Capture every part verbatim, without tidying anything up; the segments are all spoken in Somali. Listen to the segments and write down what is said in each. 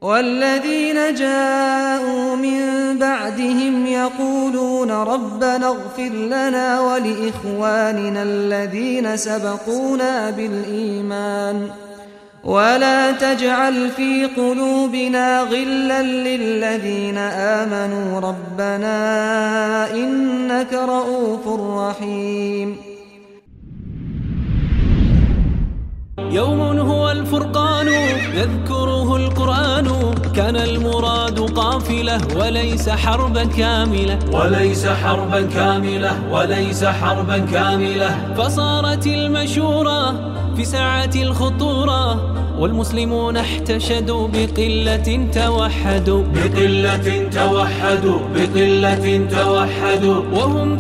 والذين جاءوا من بعدهم يقولون ربنا اغفر لنا ولإخواننا الذين سبقونا بالإيمان ولا تجعل في قلوبنا غلا للذين آمنوا ربنا إنك رؤوف رحيم. يوم هو الفرقان يذكره القرآن كان المراد قافلة وليس حربا كاملة وليس حربا كاملة وليس حربا كاملة فصارت المشورة في ساعة الخطورة والمسلمون احتشدوا بقلة توحدوا بقلة توحدوا بقلة توحدوا وهم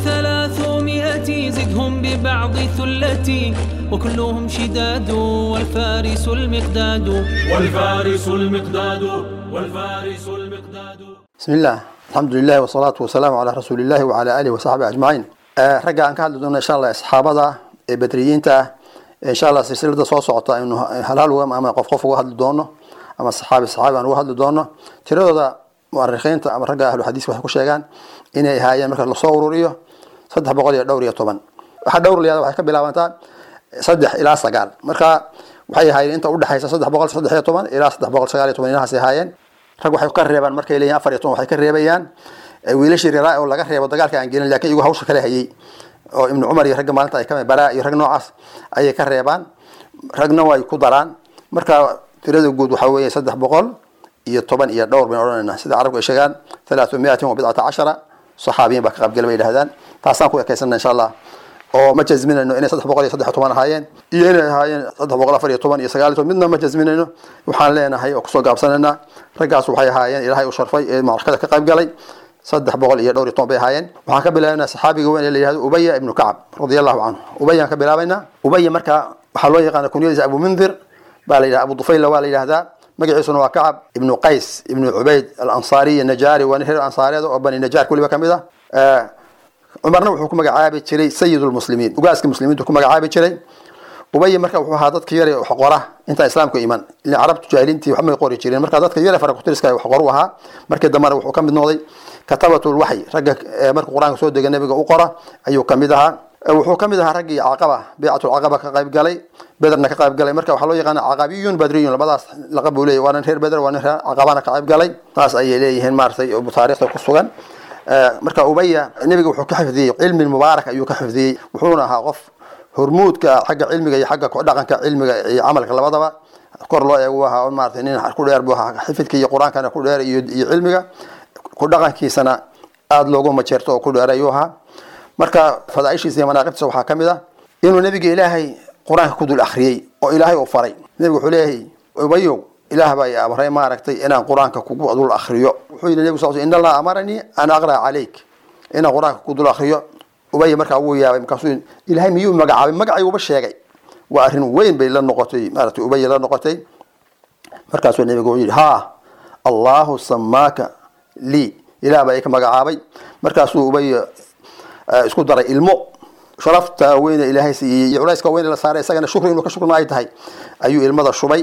ثلاثمائة زدهم ببعض ثلتي وكلهم شداد والفارس المقداد والفارس المقداد والفارس المقداد. بسم الله الحمد لله والصلاة والسلام على رسول الله وعلى آله وصحبه أجمعين. رجع أنك هذا إن شاء الله أصحابه بدريين تا إن شاء الله سلسلة صوص عطاء إنه هلال وما قف قف واحد دونه أما الصحابة الصحابة أنا واحد دونه ترى هذا مؤرخين تا أما رجع أهل الحديث وحكوا شيئا إن هاي مثل الصورية صدق بقولي دورية طبعا واحد دور اللي هذا واحد كبير لوانتا صدق إلى سجال مركا waxay haayeen inta u dhaxaysa saddex boqol saddex iyo toban ilaa saddex boqol sagaal iyo toban inahaas ay haayeen rag waxay ka reebaan markay leeyeen afar iyo toban waxay ka reebayaan wiilashii riraa oo laga reebo dagaalka aan gelin laakiin iyagu hawsha kale hayay oo ibn umar iyo rag maalinta ay ka baraa iyo rag noocaas ayay ka reebaan ragna way ku daraan marka tirada guud waxa weeye saddex boqol iyo toban iyo dhowr bin oranayna sida arabku ay sheegaan ثلاثمائة وعشرة saxaabiyin ba ka qayb galay ilaahdaan taasaan ku ekeysana insha Allah oo ma jazminayno inay saddex boqol iyo saddex iyo toban haayeen iyo inay haayeen saddex boqol afar iyo toban iyo sagaal iyo toban midna ma jazminayno waxaan leenahay oo ku soo gaabsanayna ragaas waxay haayeen ilaahay u sharfay ee markada ka qayb galay saddex boqol iyo dhowr iyo toban bay haayeen waxaan ka bilaabaynaa saxaabiga weyn ee la yiraahdo Ubay ibn Ka'b radiyallahu anhu Ubay ka bilaabaynaa Ubay marka waxa loo yaqaan kunyadiisa Abu Mundhir baa la yiraahdaa Abu Dufayl waa la yiraahdaa magaciisuna waa Ka'b ibn Qays ibn Ubayd al-Ansari an-Najari wa nahir al-Ansariyada oo bani Najar kulliba kamida ah عمرنا وحكم مجاعب تشري سيد المسلمين وجالس كمسلمين وحكم مجاعب تشري وبين مركب وحاضر كيري وحقرة أنت إسلام كإيمان اللي عربت جاهلينتي وحمل قوري تشري مركب هذا كيري فرق تريس كاي وحقروها مركب دمار وحكم بالنوضي كتبة الوحي رجع مركب قرآن سود جنبي وقرة أيوة كمدها وحكم ده رجع عقبة بيعة العقبة كقيب قلي بدرنا كقيب قلي مركب وحلوي غنا عقبيون بدريون لبضاس لقبوا لي وانا نهر بدر وانا نهر عقبانا كقيب قلي ناس أي ليه هن مارتي وبطريقة القصوان marka Ubaya nabiga wuxuu ka xifdiyay cilmi mubaarak ayuu ka xifdiyay wuxuuna ahaa qof hormuudka xagga cilmiga iyo xagga dhaqanka cilmiga iyo amalka labadaba kor loo eego waxa maartay nin ku dheer buu ahaa xifidka iyo quraankana ku dheer iyo cilmiga ku dhaqankiisana aad loogu majeerto oo ku dheer ayuu ahaa marka fadaa'ishiisa iyo manaaqibtiisa waxa kamid ah inuu nabiga Ilaahay quraanka ku dul akhriyay oo Ilaahay u faray nabiga wuxuu leeyahay Ubayo إله بقى أمري ما ركتي أنا قرآن كقبول أدول أخريو وحول النبي صلى الله عليه وسلم إن الله أمرني أن أقرأ عليك أنا قرآن كقبول أخريو وبي مركب أبويا مكسورين إلهي ميوم مجاعب مجاعب وبشيء وأرهن وين بين النقطة مرت أبي لا نقطة مركز النبي يقول ها الله سماك لي إله بقى مجاعبي مركز أبي اسكت دري المو شرفت وين إلهي سي يعريس كوين الصار يسجن شكر إنه كشكر ما يتهاي أيو المدى الشبي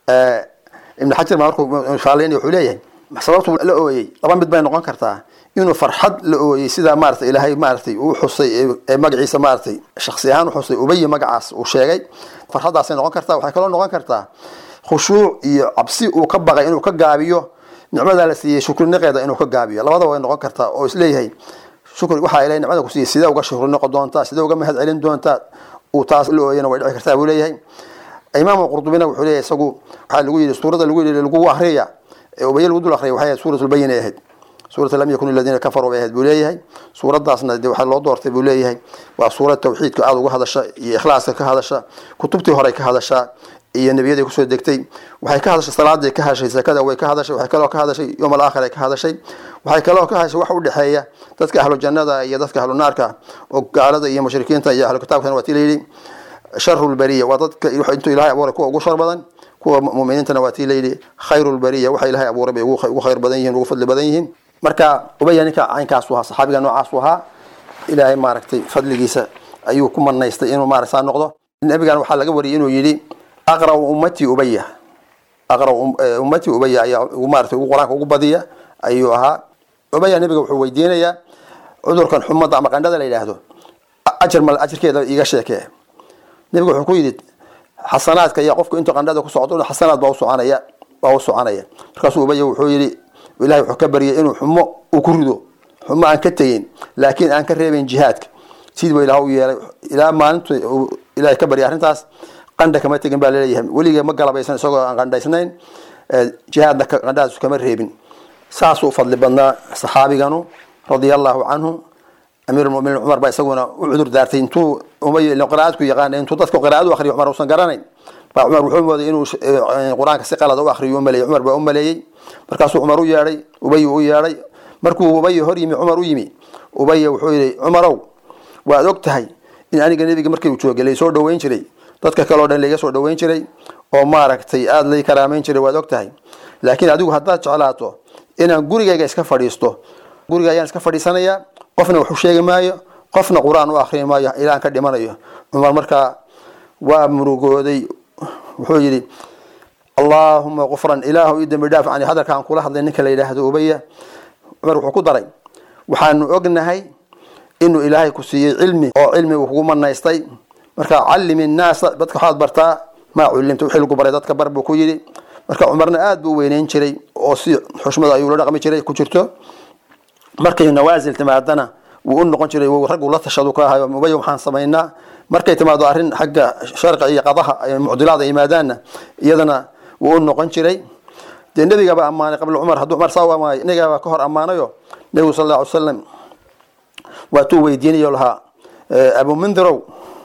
ابن حجر ما markuu shaaleen wuxuu leeyahay sababtu la ooyay laba mid bay noqon kartaa inuu farxad la ooyay sida maartay ilaahay maartay uu xusay ee magaciisa maartay shakhsi ahaan uu xusay Ubay magacaas uu sheegay farxadaas ay noqon kartaa waxay kale noqon kartaa khushuuc iyo cabsi uu ka baqay inuu ka gaabiyo nicmada la siiyay shukrineeqada inuu ka gaabiyo labada way noqon kartaa oo is leeyahay shukri waxa ilaahay nicmada ku siiyay sida uga shukri noqon doonta sida uga mahad celin doonta uu taas la ooyayna way dhici kartaa buu leeyahay إمام القرطبي وحوليه يسقو حال لقول السورة لقول لقوا أخرية وبين الودول أخرية وحياة سورة البينة يهد سورة لم يكن الذين كفروا بيهد بوليه سورة داسنا دي وحال الله دورت بوليه وسورة التوحيد كأذو وهذا الشيء إخلاص كهذا الشيء كتبتي هراي كهذا الشيء إيه النبي دي كسر دكتي وحي كهذا الشيء صلاة دي كهذا شيء زكاة وكهذا شيء وحي كلاه كهذا شيء يوم الآخر كهذا شيء وحي كلاه كهذا شيء وحول حياة تذكر أهل الجنة يذكر أهل النار كا وقال هذا مشركين تيا أهل الكتاب كانوا وتيلي شر البرية وضدك يروح أنتوا إلهي أبو ركوع وشر بدن كوا مؤمنين تنواتي ليلي خير البرية وحي إلهي أبو ربي وخير بدنيهن وفضل بدنيهن مركا وبيانك عين كاسوها صحابي قالوا عاسوها إلهي ماركتي فضل جيسة أيوه كم من يستطيعون مارسان نقضه النبي قال وحال قبري إنه يلي أقرأ أمتي أبيه aqra ummati ubay ayaa ugu maartay ugu quraanka ugu badiya ayuu ahaa ubay nabiga wuxuu weydiinayaa cudurkan xumada ama qandhada la yiraahdo ajir mal ajirkeeda iga sheekay nabiga wuxuu ku yidhi xasanaadka iyo qofku inta qandhada ku socdo xasanaad baa u soconaya baa u soconaya markaas ubay wuxuu yidhi ilaahay wuxuu ka bariyay inuu xumo uu ku rido xumo aan ka tagin laakiin aan ka reebin jihaadka sidii ilaahay u yeelay ilaa maalinta ilaahay ka bariyay arintaas qandha kama tagin baa leeyahay waliga ma galabaysan isagoo aan qandhaysnayn jihaadna qandhaas kama reebin saasuu fadli badnaa saxaabiganu radiyallahu anhu amir al-mu'minin Umar baa isaguna u cudur daartay intuu umay qiraa'ad ku yaqaan intuu dadku qiraa'ad u akhriyo Umar uusan garanayn baa Umar wuxuu mooday inuu quraanka si qalad u akhriyo umaleeyay Umar baa umaleeyay markaasuu Umar u yeeray ubay u yeeray markuu ubay hor yimi Umar u yimi ubay wuxuu yiri Umarow waad ogtahay in aniga nabiga markii uu joogay soo dhaweyn jiray dadka kale oo dhan laga soo dhaweyn jiray oo maaragtay aad lay karaameyn jiray waad ogtahay laakiin adigu haddaad jeclaato inaan gurigayga iska fadhiisto guriga ayaan iska fadhiisanayaa qofna wuxuu sheegi maayo qofna quraan u akhriyo maayo ilaa ka dhimanayo Umar marka waa murugooday wuxuu yiri Allahumma ghufran ilaahu idam bidaaf ani hadalkan kula hadlay ninka la yiraahdo ubay Umar wuxuu ku daray waxaan ognahay inuu ilaahay ku siiyay cilmi oo cilmi uu kugu manaystay marka callimi naas dadka waxaad bartaa ma culimta wixii lagu baray dadka bar buu ku yiri marka Umarna aad buu weyneyn jiray oo si xushmada ayuu la dhaqmi jiray ku jirto markay nawaasil timaadana wuu u noqon jiray rag uu la tashado ka hayo ubay waxaan sameeynaa markay timaado arin xagga sharci iyo qadaha ay mucdilaada yimaadana iyadana wuu u noqon jiray de nabiga baa amaanay qabla Umar haduu Umar saawa ma nabiga baa ka hor amaanayo nabiga sallallahu alayhi wasallam waa tuu weydiinayo laha Abu Mundirow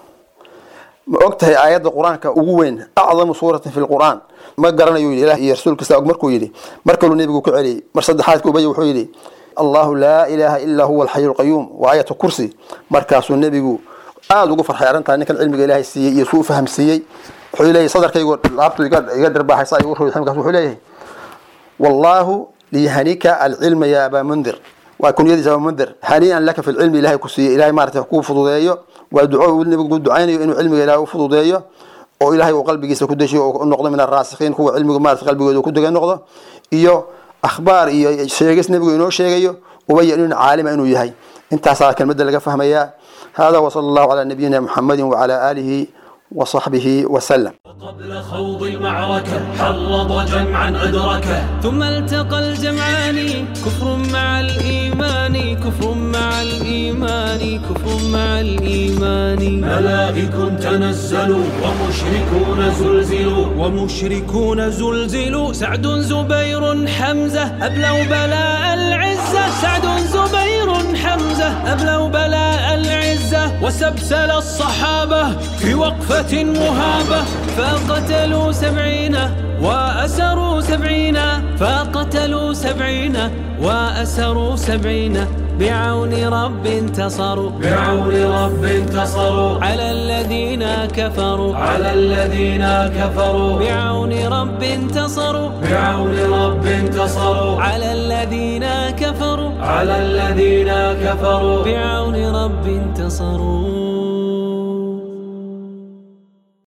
ma ogtahay aayada quraanka ugu weyn a'zamu suuratin fil quraan ma garanayo ilaahay iyo rasuulkiisa og markuu yiri markuu nabigu ku celiyay mar saddexaad ubay wuxuu yiri الله لا إله إلا هو الحي القيوم وآية الكرسي مركز النبي aad ugu farxay arinta ninkan cilmiga Ilaahay siiyay iyo suu fahamsiiyay wuxuu leeyahay sadarkaygu laabtu iga darbaaxay ayuu ruuxay markaas wuxuu leeyahay wallahu li hanika al-ilm ya aba mundir wa kun yadi aba mundir haniyan laka fi al-ilm Ilaahay ku siiyay Ilaahay maartay ku fududeeyo waa duco nabigu ducaynayo inuu cilmiga Ilaahay u fududeeyo oo Ilaahay uu qalbigiisa ku dashiyo oo noqdo min ar-rasikhin kuwa cilmiga maartay qalbigooda ku dagan noqdo iyo akhbaar iyo sheegis nabigu inoo sheegayo ubay inuu caalim inuu yahay intaas kalmada laga fahmaya هذا وصلى الله على نبينا محمد وعلى آله وصحبه وسلم. قبل خوض المعركة حرض جمعا أدركه ثم التقى الجمعان كفر مع الإيمان كفر مع الإيمان كفر مع الإيمان ملائك تنزلوا ومشركون زلزلوا ومشركون زلزلوا سعد زبير حمزة أبلوا بلاء العزة سعد زبير حمزة أبلوا بلاء العزة وسبسل الصحابة في وقفة مهابة فقتلوا سبعين وأسروا سبعين فقتلوا سبعين وأسروا سبعين بعون رب انتصروا بعون رب انتصروا على الذين كفروا على الذين كفروا بعون رب انتصروا بعون رب انتصروا على الذين كفروا على الذين كفروا بعون رب انتصروا